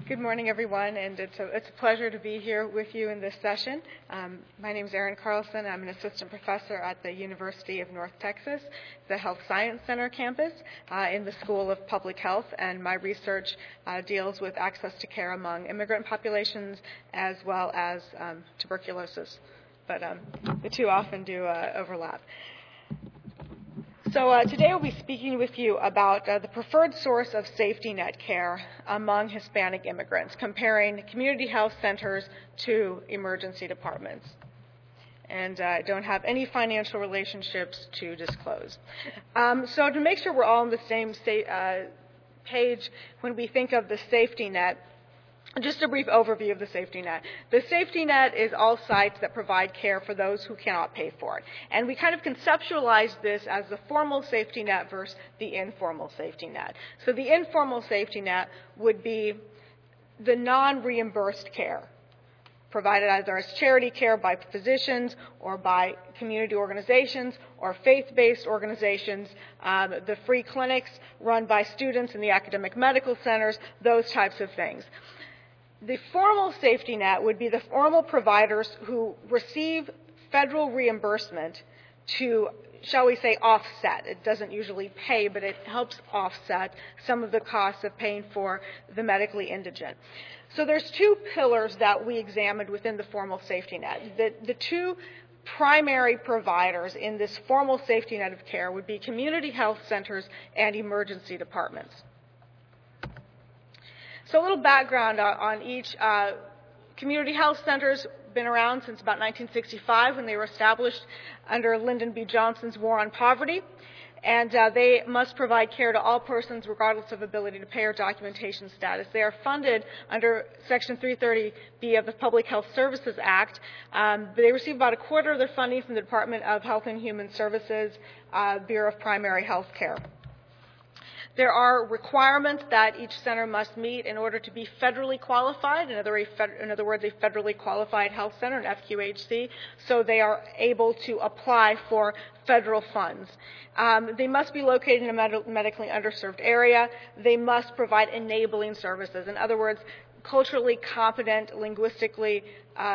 Good morning, everyone, and it's a pleasure to be here with you in this session. My name is Erin Carlson. I'm an assistant professor at the University of North Texas, the Health Science Center campus, in the School of Public Health, and my research deals with access to care among immigrant populations as well as tuberculosis, but the two often do overlap. So today we'll be speaking with you about the preferred source of safety net care among Hispanic immigrants, comparing community health centers to emergency departments. And I don't have any financial relationships to disclose. So to make sure we're all on the same page when we think of the safety net, just a brief overview of the safety net. The safety net is all sites that provide care for those who cannot pay for it. And we kind of conceptualize this as the formal safety net versus the informal safety net. So the informal safety net would be the non-reimbursed care, provided either as charity care by physicians or by community organizations or faith-based organizations, the free clinics run by students in the academic medical centers, those types of things. The formal safety net would be the formal providers who receive federal reimbursement to, shall we say, offset. It doesn't usually pay, but it helps offset some of the costs of paying for the medically indigent. So there's two pillars that we examined within the formal safety net. The two primary providers in this formal safety net of care would be community health centers and emergency departments. So a little background on each. Community health centers been around since about 1965 when they were established under Lyndon B. Johnson's War on Poverty. And they must provide care to all persons regardless of ability to pay or documentation status. They are funded under Section 330B of the Public Health Services Act. They receive about a quarter of their funding from the Department of Health and Human Services, Bureau of Primary Health Care. There are requirements that each center must meet in order to be federally qualified, in other words, a federally qualified health center, an FQHC, so they are able to apply for federal funds. They must be located in a medically underserved area. They must provide enabling services. In other words, culturally and linguistically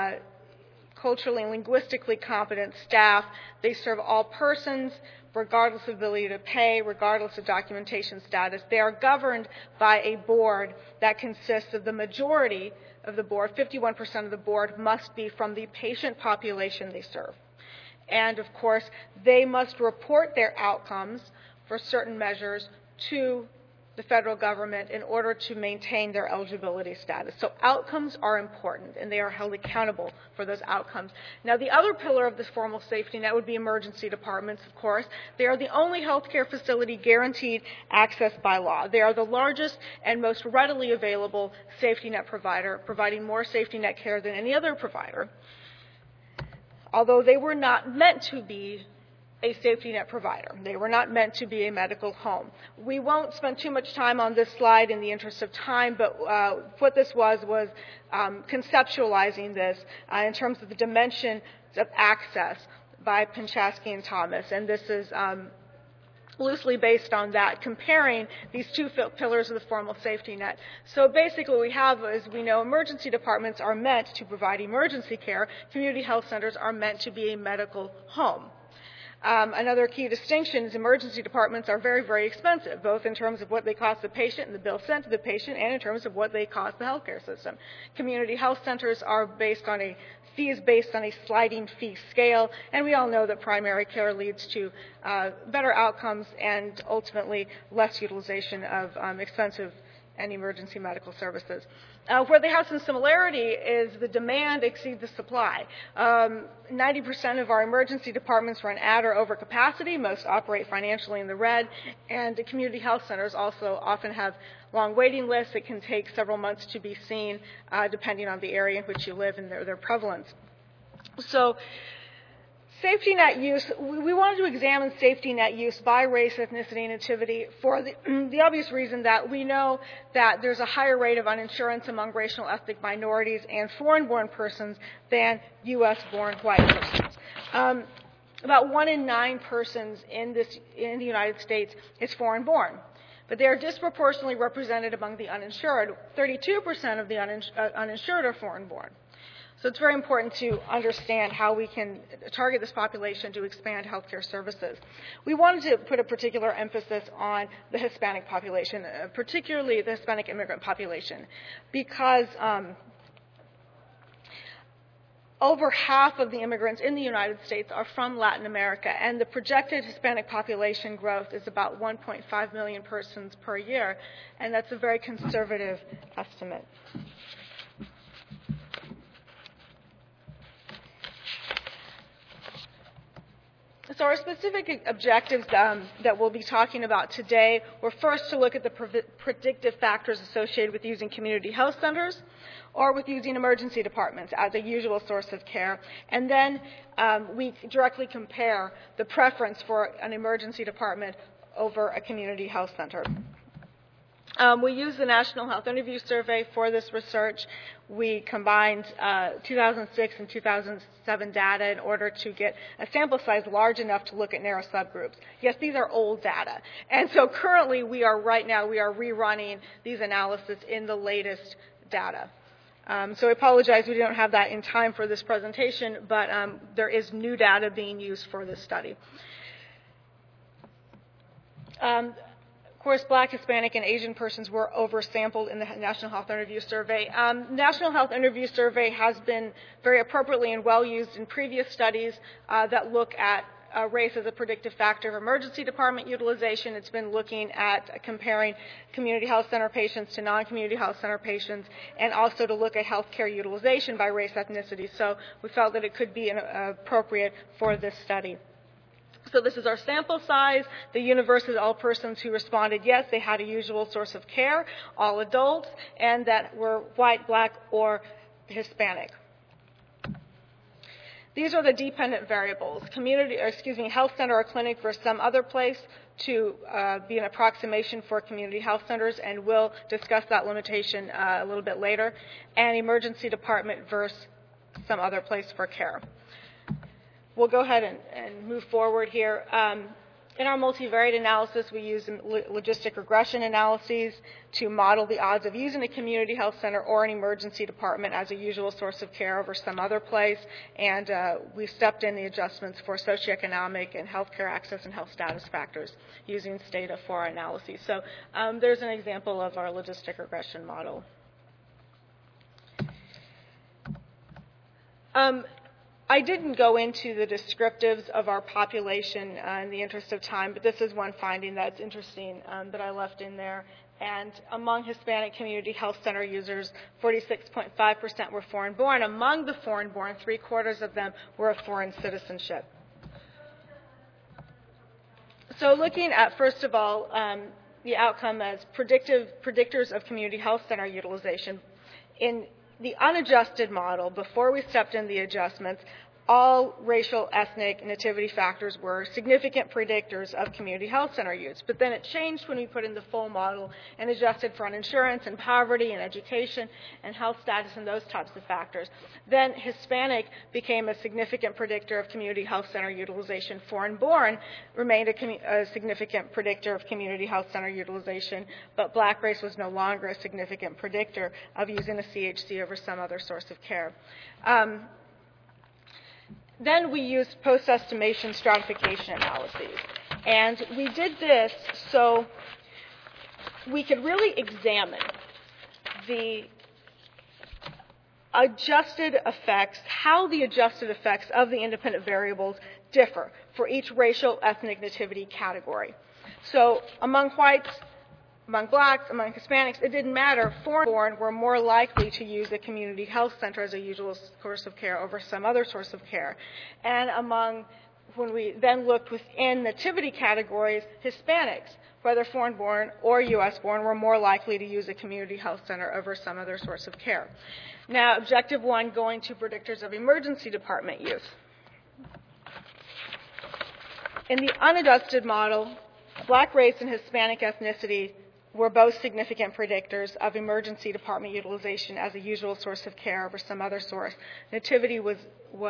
competent staff. They serve all persons, regardless of ability to pay, regardless of documentation status. They are governed by a board that consists of the majority of the board, 51% of the board must be from the patient population they serve. And of course, they must report their outcomes for certain measures to the federal government in order to maintain their eligibility status. So outcomes are important, and they are held accountable for those outcomes. Now, the other pillar of this formal safety net would be emergency departments, of course. They are the only healthcare facility guaranteed access by law. They are the largest and most readily available safety net provider, providing more safety net care than any other provider, although they were not meant to be a safety net provider. They were not meant to be a medical home. We won't spend too much time on this slide in the interest of time, but what this was conceptualizing this in terms of the dimension of access by Pinchasky and Thomas, and this is loosely based on that, comparing these two pillars of the formal safety net. So basically what we have is, we know emergency departments are meant to provide emergency care. Community health centers are meant to be a medical home. Another key distinction is emergency departments are very, very expensive, both in terms of what they cost the patient and the bill sent to the patient, and in terms of what they cost the healthcare system. Community health centers are based on fees based on a sliding fee scale, and we all know that primary care leads to better outcomes and ultimately less utilization of expensive and emergency medical services. Where they have some similarity is the demand exceeds the supply. 90% of our emergency departments run at or over capacity. Most operate financially in the red. And the community health centers also often have long waiting lists. It can take several months to be seen, depending on the area in which you live and their prevalence. So safety net use, we wanted to examine safety net use by race, ethnicity, and nativity for the obvious reason that we know that there's a higher rate of uninsurance among racial and ethnic minorities and foreign-born persons than U.S.-born white persons. About 1 in 9 persons in the United States is foreign-born. But they are disproportionately represented among the uninsured. 32% of the uninsured are foreign-born. So it's very important to understand how we can target this population to expand healthcare services. We wanted to put a particular emphasis on the Hispanic population, particularly the Hispanic immigrant population, because over half of the immigrants in the United States are from Latin America, and the projected Hispanic population growth is about 1.5 million persons per year, and that's a very conservative estimate. So our specific objectives that we'll be talking about today were first to look at the predictive factors associated with using community health centers or with using emergency departments as a usual source of care. And then we directly compare the preference for an emergency department over a community health center. We used the National Health Interview Survey for this research. We combined 2006 and 2007 data in order to get a sample size large enough to look at narrow subgroups. Yes, these are old data. And so currently we are rerunning these analyses in the latest data. So I apologize we don't have that in time for this presentation, but there is new data being used for this study. Of course, Black, Hispanic, and Asian persons were oversampled in the National Health Interview Survey. National Health Interview Survey has been very appropriately and well used in previous studies that look at race as a predictive factor of emergency department utilization. It's been looking at comparing community health center patients to non-community health center patients, and also to look at healthcare utilization by race ethnicity. So we felt that it could be appropriate for this study. So this is our sample size. The universe is all persons who responded yes, they had a usual source of care, all adults, and that were white, Black, or Hispanic. These are the dependent variables. Health center or clinic versus some other place to be an approximation for community health centers, and we'll discuss that limitation a little bit later. And emergency department versus some other place for care. We'll go ahead and move forward here. In our multivariate analysis, we use logistic regression analyses to model the odds of using a community health center or an emergency department as a usual source of care over some other place, and we stepped in the adjustments for socioeconomic and healthcare access and health status factors using Stata for our analyses. So there's an example of our logistic regression model. I didn't go into the descriptives of our population in the interest of time, but this is one finding that's interesting that I left in there. And among Hispanic community health center users, 46.5% were foreign-born. Among the foreign-born, 3/4 of them were of foreign citizenship. So looking at, first of all, the outcome as predictors of community health center utilization, in the unadjusted model, before we stepped in the adjustments, all racial, ethnic, nativity factors were significant predictors of community health center use. But then it changed when we put in the full model and adjusted for uninsurance and poverty and education and health status and those types of factors. Then Hispanic became a significant predictor of community health center utilization. Foreign-born remained a significant predictor of community health center utilization, but Black race was no longer a significant predictor of using a CHC over some other source of care. Then we used post-estimation stratification analyses. And we did this so we could really examine the adjusted effects, how the adjusted effects of the independent variables differ for each racial, ethnic, nativity category. So among whites, among Blacks, among Hispanics, it didn't matter. Foreign-born were more likely to use a community health center as a usual source of care over some other source of care. And when we then looked within nativity categories, Hispanics, whether foreign-born or U.S.-born, were more likely to use a community health center over some other source of care. Now, objective one, going to predictors of emergency department use. In the unadjusted model, Black race and Hispanic ethnicity were both significant predictors of emergency department utilization as a usual source of care over some other source. Nativity was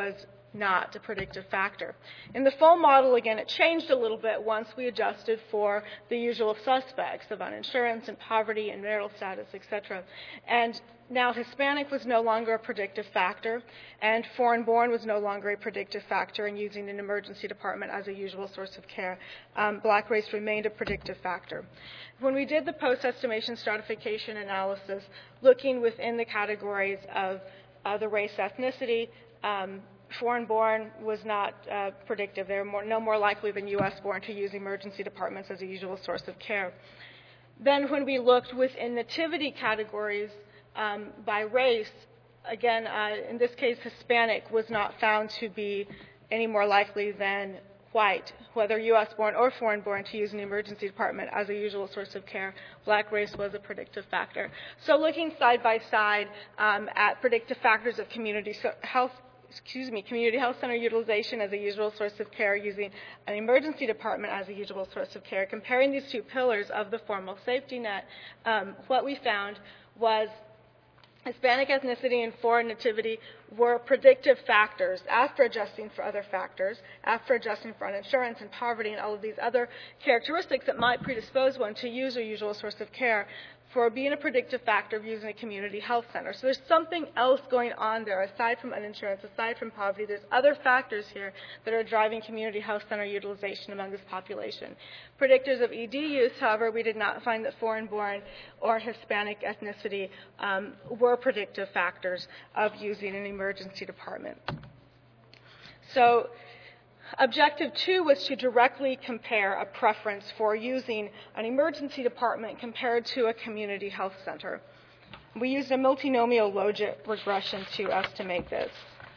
not a predictive factor. In the full model, again, it changed a little bit once we adjusted for the usual suspects of uninsurance and poverty and marital status, etc. And now Hispanic was no longer a predictive factor, and foreign-born was no longer a predictive factor in using an emergency department as a usual source of care. Black race remained a predictive factor. When we did the post-estimation stratification analysis, looking within the categories of the race ethnicity, foreign-born was not predictive. They were no more likely than U.S.-born to use emergency departments as a usual source of care. Then when we looked within nativity categories by race, again, in this case, Hispanic was not found to be any more likely than white, whether U.S.-born or foreign-born, to use an emergency department as a usual source of care. Black race was a predictive factor. So looking side by side at predictive factors of community health center utilization as a usual source of care, using an emergency department as a usual source of care, comparing these two pillars of the formal safety net, what we found was Hispanic ethnicity and foreign nativity were predictive factors after adjusting for other factors, after adjusting for uninsurance and poverty and all of these other characteristics that might predispose one to use a usual source of care, for being a predictive factor of using a community health center. So there's something else going on there aside from uninsurance, aside from poverty. There's other factors here that are driving community health center utilization among this population. Predictors of ED use, however, we did not find that foreign-born or Hispanic ethnicity were predictive factors of using an emergency department. So Objective 2 was to directly compare a preference for using an emergency department compared to a community health center. We used a multinomial logit regression to estimate this.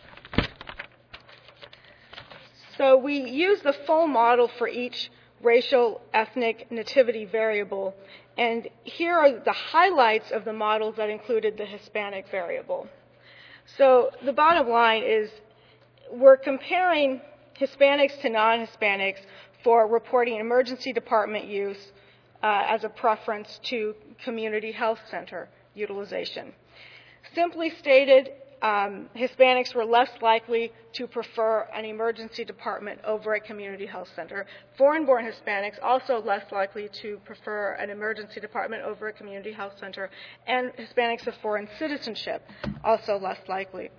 So we used the full model for each racial, ethnic, nativity variable, and here are the highlights of the models that included the Hispanic variable. So the bottom line is we're comparing Hispanics to non-Hispanics for reporting emergency department use as a preference to community health center utilization. Simply stated, Hispanics were less likely to prefer an emergency department over a community health center. Foreign-born Hispanics also less likely to prefer an emergency department over a community health center, and Hispanics of foreign citizenship also less likely.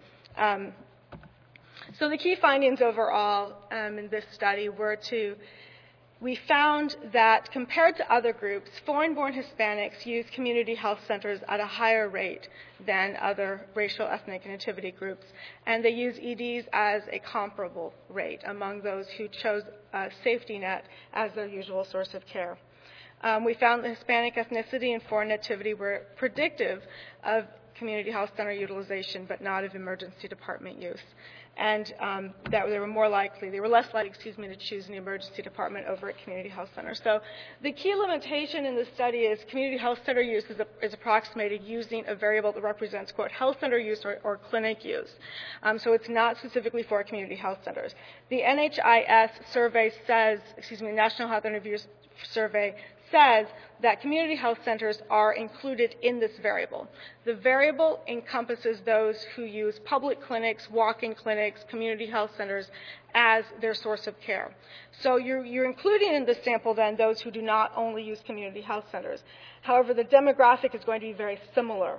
So the key findings overall in this study were we found that compared to other groups, foreign-born Hispanics use community health centers at a higher rate than other racial, ethnic, and nativity groups, and they use EDs as a comparable rate among those who chose a safety net as their usual source of care. We found that Hispanic ethnicity and foreign nativity were predictive of community health center utilization, but not of emergency department use. And that they were less likely, to choose an emergency department over a community health center. So the key limitation in this study is community health center use is approximated using a variable that represents, quote, health center use or clinic use. So it's not specifically for community health centers. The NHIS survey says, the National Health Interview Survey says that community health centers are included in this variable. The variable encompasses those who use public clinics, walk-in clinics, community health centers as their source of care. So you're including in this sample then those who do not only use community health centers. However, the demographic is going to be very similar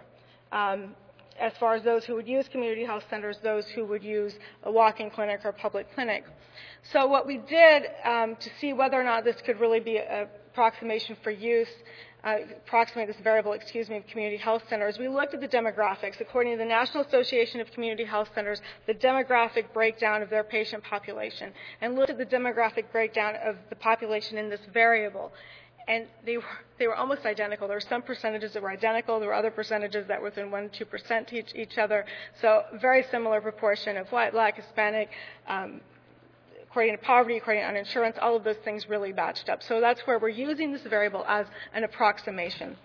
as far as those who would use community health centers, those who would use a walk-in clinic or public clinic. So what we did to see whether or not this could really be a approximation for use, approximate this variable, of community health centers, we looked at the demographics. According to the National Association of Community Health Centers, the demographic breakdown of their patient population, and looked at the demographic breakdown of the population in this variable. And they were almost identical. There were some percentages that were identical. There were other percentages that were within 1 to 2% to each other. So very similar proportion of white, black, Hispanic, according to poverty, according to uninsurance, all of those things really matched up. So that's where we're using this variable as an approximation.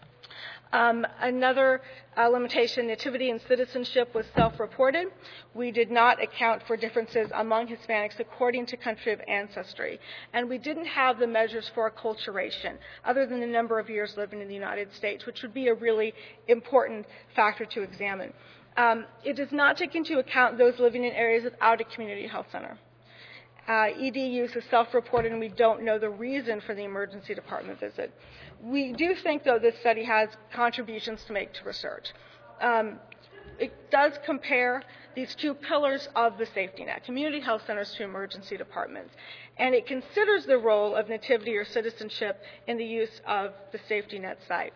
Another limitation, nativity and citizenship, was self-reported. We did not account for differences among Hispanics according to country of ancestry. And we didn't have the measures for acculturation, other than the number of years living in the United States, which would be a really important factor to examine. It does not take into account those living in areas without a community health center. ED use is self-reported, and we don't know the reason for the emergency department visit. We do think, though, this study has contributions to make to research. It does compare these two pillars of the safety net, community health centers to emergency departments, and it considers the role of nativity or citizenship in the use of the safety net site.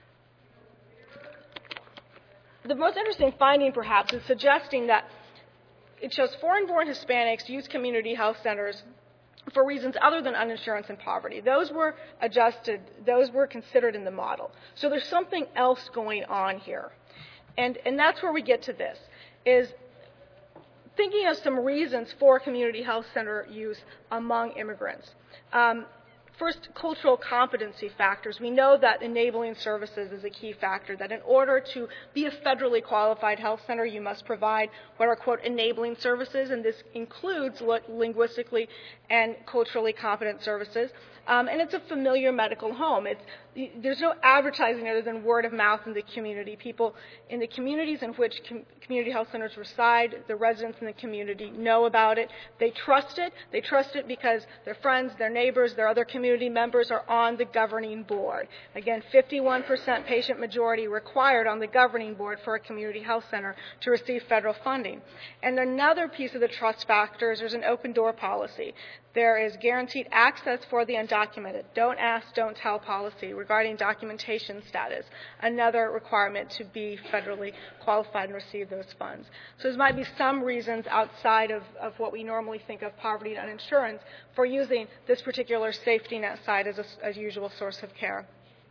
The most interesting finding, perhaps, is suggesting that it shows foreign-born Hispanics use community health centers for reasons other than uninsurance and poverty. Those were adjusted, those were considered in the model. So there's something else going on here. And that's where we get to this, is thinking of some reasons for community health center use among immigrants. First, cultural competency factors. We know that enabling services is a key factor, that in order to be a federally qualified health center, you must provide what are, quote, enabling services, and this includes linguistically and culturally competent services. And it's a familiar medical home. There's no advertising other than word of mouth in the community. People in the communities in which community health centers reside, the residents in the community know about it. They trust it. They trust it because their friends, their neighbors, their other community members are on the governing board. Again, 51% patient majority required on the governing board for a community health center to receive federal funding. And another piece of the trust factor is there's an open door policy. There is guaranteed access for the undocumented. Don't ask, don't tell policy regarding documentation status, another requirement to be federally qualified and receive those funds. So there might be some reasons outside of what we normally think of poverty and uninsurance for using this particular safety net site as a usual source of care.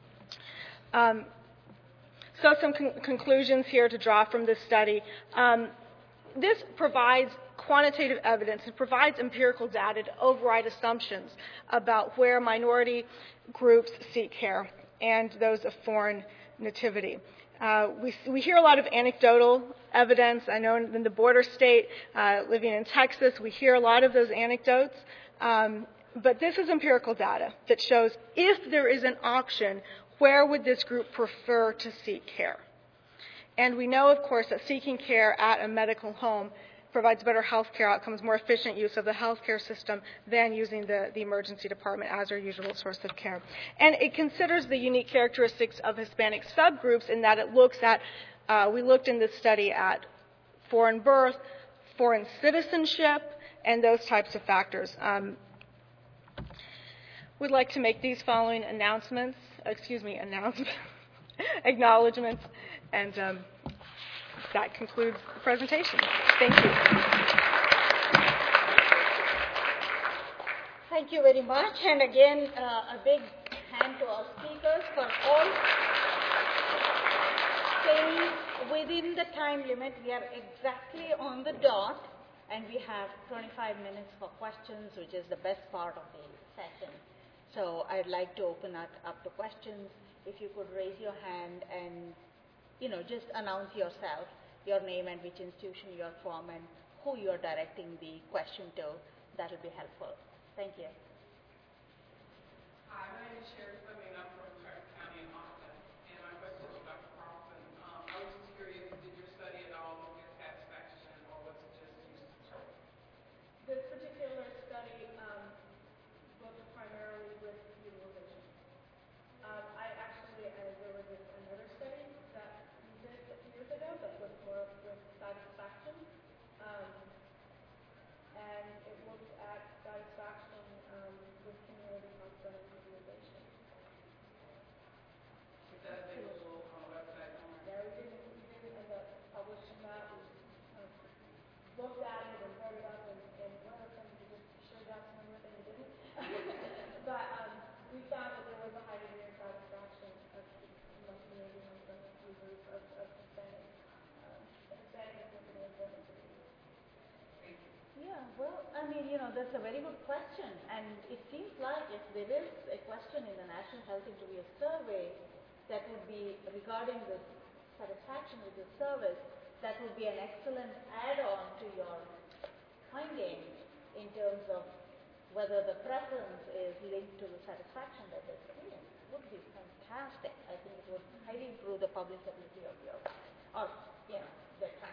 So some conclusions here to draw from this study. This provides quantitative evidence. It provides empirical data to override assumptions about where minority groups seek care and those of foreign nativity. We hear a lot of anecdotal evidence. I know in the border state, living in Texas, we hear a lot of those anecdotes. But this is empirical data that shows if there is an option, where would this group prefer to seek care? And we know, of course, that seeking care at a medical home provides better health care outcomes, more efficient use of the health care system than using the emergency department as our usual source of care. And it considers the unique characteristics of Hispanic subgroups in that it looks at, we looked in this study at foreign birth, foreign citizenship, and those types of factors. We'd like to make these following acknowledgments, and that concludes the presentation. Thank you. Thank you very much, and again, a big hand to our speakers for all staying within the time limit. We are exactly on the dot, and we have 25 minutes for questions, which is the best part of the session. So I'd like to open it up to questions. If you could raise your hand and, just announce yourself, your name and which institution you're from and who you're directing the question to, that would be helpful. Thank you. Hi, my name is Sherry Fleming. I'm from Clark County in Austin. And my question is Dr. Carlson. I was just curious, did your study at all look at satisfaction, or was it just use of service? This particular study looked primarily with utilization. There was another study that we did a few years ago that looked more with satisfaction, and it looked at satisfaction with community health center utilization. Is that available on the website? Yeah, we didn't end up publishing that. We looked at it and wrote it up, and one of them we just sure got some of it and we didn't. But we found that there was a high degree of satisfaction of community health center users of Hispanic Yeah, well, that's a very good question. And it seems like if there is a question in the National Health Interview Survey that would be regarding the satisfaction with the service, that would be an excellent add-on to your finding in terms of whether the preference is linked to the satisfaction that they experience. It would be fantastic. I think it would highly improve the publicity of your, the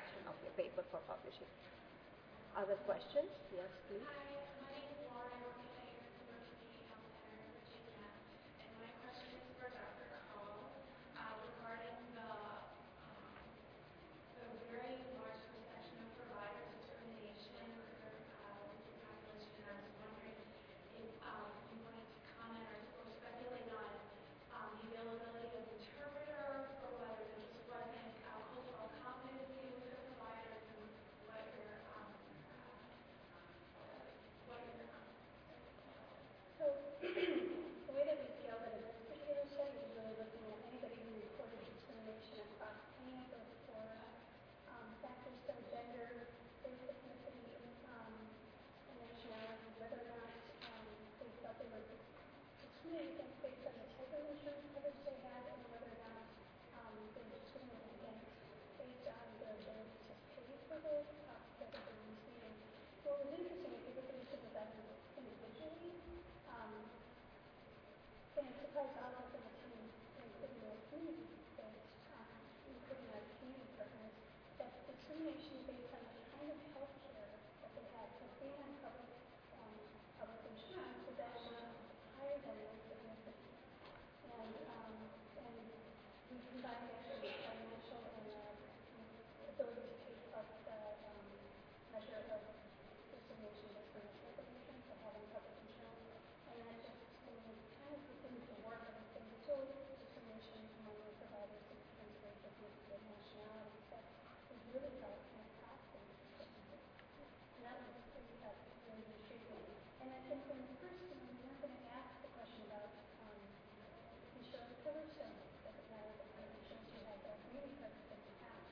paper for publishing. Other questions? Yes, please. Hi, my name is Laura. I work at the University Health Center in Virginia, and my question is for Dr. Call regarding the very large perception of provider discrimination with the population. I was wondering if you wanted to comment or speculate on the availability of interpreter, or whether this wasn't cultural competency with the providers, and what your So the way that we scaled it in this particular study is really looking at anybody who reported discrimination across any of those four factors, so gender, race, ethnicity, and nationality, whether or not they felt they were discriminated against based on the type of insurance coverage they had, and whether or not they were discriminated against based on their ability to pay for the that they were receiving. What was interesting is we looked at each of the factors individually, and it surprised all of us in the team, including our community-based, including our community partners, that discrimination based on the kind of health care that they had, so being on public insurance was actually higher than race ethnicity. And we combined actually financial and ability to pay plus the measure of discrimination based on the type of insurance, so having public insurance, and that just kind of continues to work on the thing. Still discrimination among the providers in terms of race, ethnicity, and nationality, but we really felt kind of costing. And that was really intriguing. And I think when first we weren't going to ask the question about insurance coverage, so it doesn't matter what kind of insurance you have, but really coverage that you have.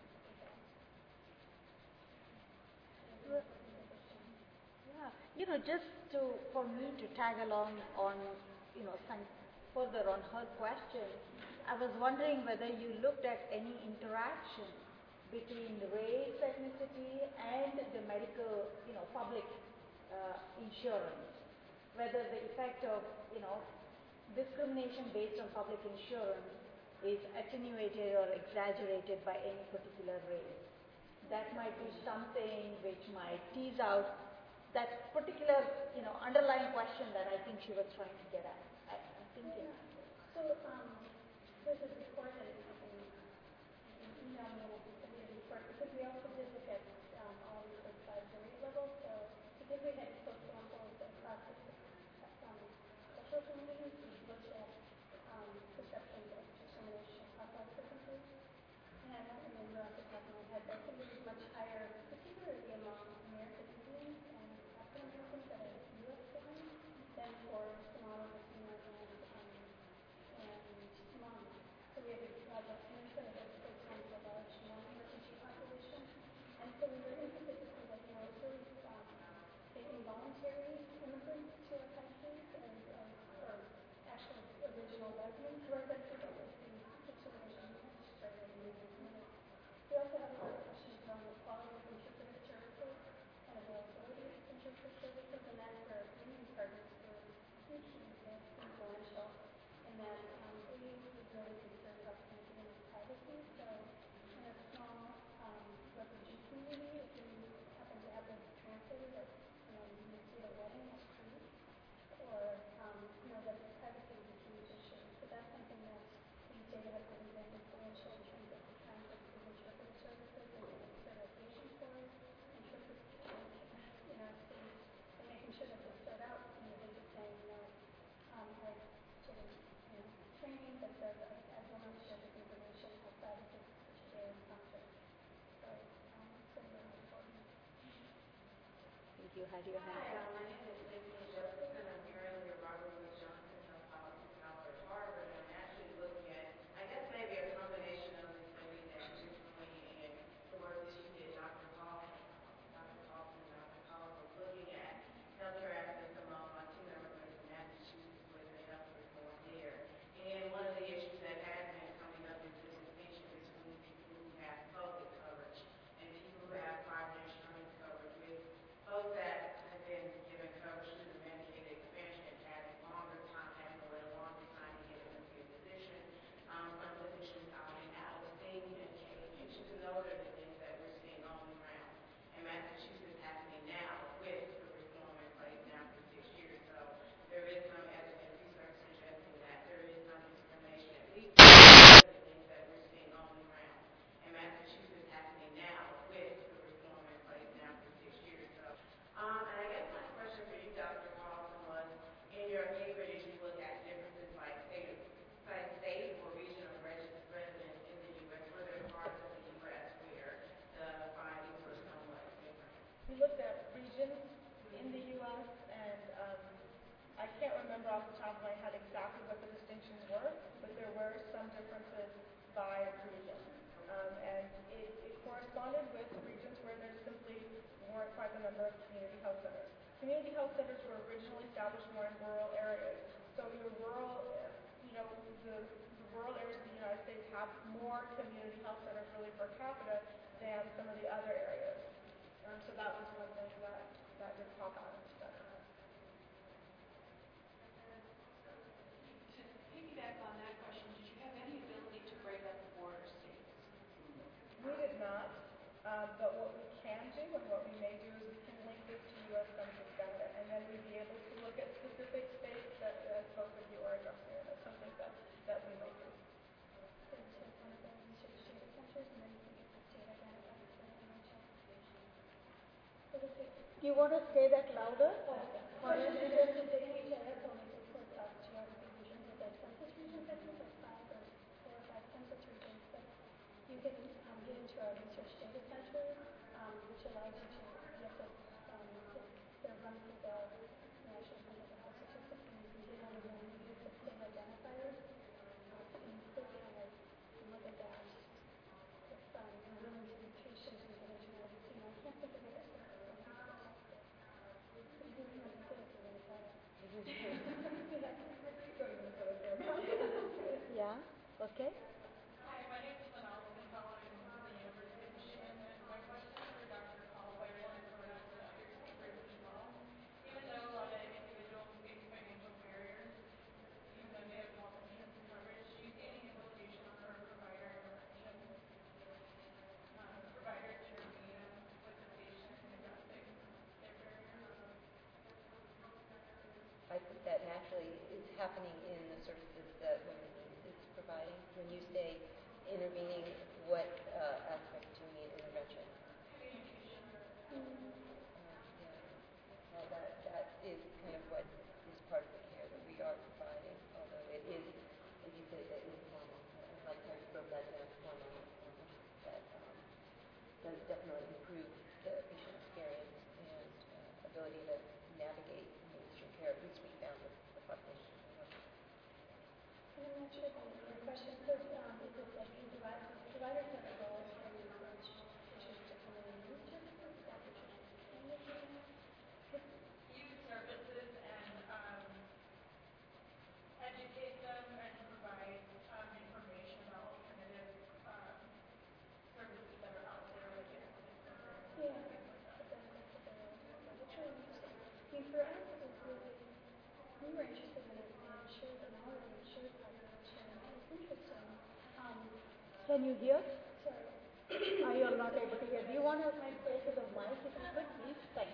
Yeah, just for me to tag along on, some further on her question, I was wondering whether you looked at any interaction between race, ethnicity, and the medical, public insurance, whether the effect of, discrimination based on public insurance is attenuated or exaggerated by any particular race. That might be something which might tease out that particular, underlying question that I think she was trying to get at. I'm thinking. So there's a report that you can email me and I can send you the report, because we also did look at all these by grade level. So because we had so samples across the social communities, we looked at perceptions of discrimination across all the different groups. And I don't remember off the top of my head, but I think it was much higher, particularly among American Indians and African Americans that are U.S. citizens than for Somali, Latino, and Hmong. So we have Minnesota has, for example, a large Hmong refugee population. And so we were interested to see that, it's really taking voluntary immigrants to our country or actual original residents to our country, but we're seeing situation we also have a lot of questions around the quality of interpretive services and availability of interpretive services, and that's where community partners were hugely influential in that they were really concerned about community privacy. So in a small refugee community, if you happen to have a translator that you may see at a wedding or street, or that privacy is a huge issue. So that's something that these data have really been influential in terms of the kinds of interpretive services and certification scores, interpretation in our state, and making sure that they start out in the visit saying, I've sort of, training that says I will not share this information outside of this particular context. So it's been really important. Think you had your hand up. Hi, my name is Nikki Joseph, and I'm here in the Robert Wood Johnson Health Policy Council at Harvard, and I'm actually looking at, I guess maybe a combination of the study that recently and the work that you did, Dr. Kaufman, and Dr. Collins, was looking at healthcare access among Latino immigrants in Massachusetts with the health reform there. And one of the issues that has been coming up is the distinction between people who have public coverage and people who have private insurance coverage, with folks that have been given coverage community health centers were originally established more in rural areas. So your rural, the rural areas of the United States have more community health centers really per capita than some of the other areas. So that was one thing that did pop out in the study. To piggyback on that question, did you have any ability to break up border states? We did not, but what we can do and what we may do is we can link this to U.S. Census data, and then we'd be able to look at specific states that both of you are addressing. And that's something that we may do. One of the research data centers, and then you can get this data identified for NHS. You want to say that louder? Or is it just the NHS only supports geography regions with their census regions? I think there's 4 or 5 census regions, but you can get into our research data center, which allows you to look at, they're run through the National Center for Health Statistics, and you can get on and use the state identifiers, and you still kind of look at that. If you're willing to be patient and get into more detail, I can't think of it. Yeah, okay. Hi, my name is Lynn Alstenthal. I'm from the University of Michigan, and my question is for Dr. Call, but I wanted to run out to other speakers as well. Even though a lot of individuals face financial barriers, even though they have more comprehensive coverage, do you see any implications for provider interaction? Providers intervening with the patient and addressing their barriers? I think that naturally is happening in the services that Women is providing. When you say intervening, what aspect do you mean intervention? Well, that is kind of what is part of the care that we are providing, although it is, as you said, that is normal. Like how you broke that down to normal. That does definitely improve the patient experience and ability to navigate mainstream care. At least we found with the population. And I'm not sure if I understand your question. So, is it like providers have a role in encourage patients to come in and use services? Is that what you're saying? Use services and educate them and provide information about alternative services that are out there, like things like that. Yeah, the benefits of their own. That's really interesting. I mean, for us, it was really, we were interested in the insured and all of the insured population. It's interesting. Can you hear? Sorry. You are not able to hear. Do you want to say to the mic if you could, please? Thanks.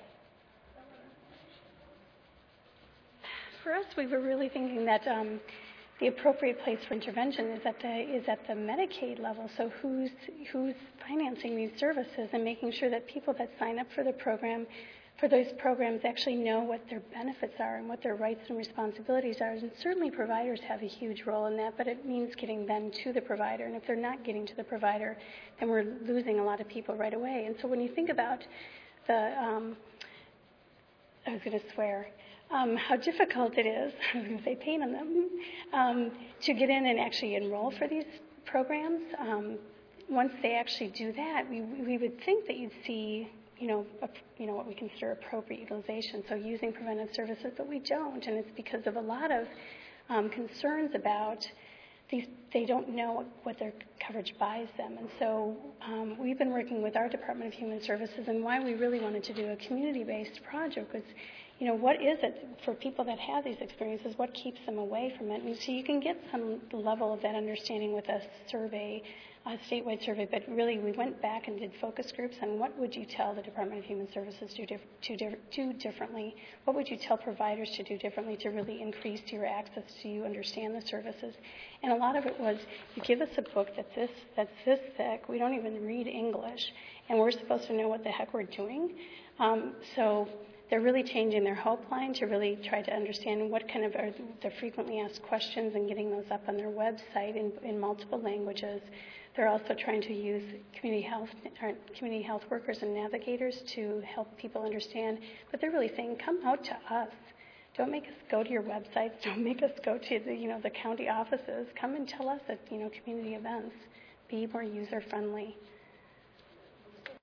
For us, we were really thinking that the appropriate place for intervention is at the Medicaid level. So who's financing these services and making sure that people that sign up for the program, for those programs, actually know what their benefits are and what their rights and responsibilities are. And certainly providers have a huge role in that, but it means getting them to the provider. And if they're not getting to the provider, then we're losing a lot of people right away. And so when you think about I was going to swear. How difficult it is, I was going to say pain on them, to get in and actually enroll for these programs. Once they actually do that, we would think that you'd see, what we consider appropriate utilization, so using preventive services, but we don't, and it's because of a lot of concerns about they don't know what their coverage buys them. And so we've been working with our Department of Human Services, and why we really wanted to do a community-based project was, what is it for people that have these experiences? What keeps them away from it? And so you can get some level of that understanding with a survey, a statewide survey, but really we went back and did focus groups on what would you tell the Department of Human Services to do differently? What would you tell providers to do differently to really increase your access to you understand the services? And a lot of it was, you give us a book that's this thick, we don't even read English, and we're supposed to know what the heck we're doing. So they're really changing their helpline to really try to understand what kind of are the frequently asked questions and getting those up on their website in multiple languages. They're also trying to use community health workers and navigators to help people understand. But they're really saying, come out to us. Don't make us go to your websites. Don't make us go to the county offices. Come and tell us at community events. Be more user friendly.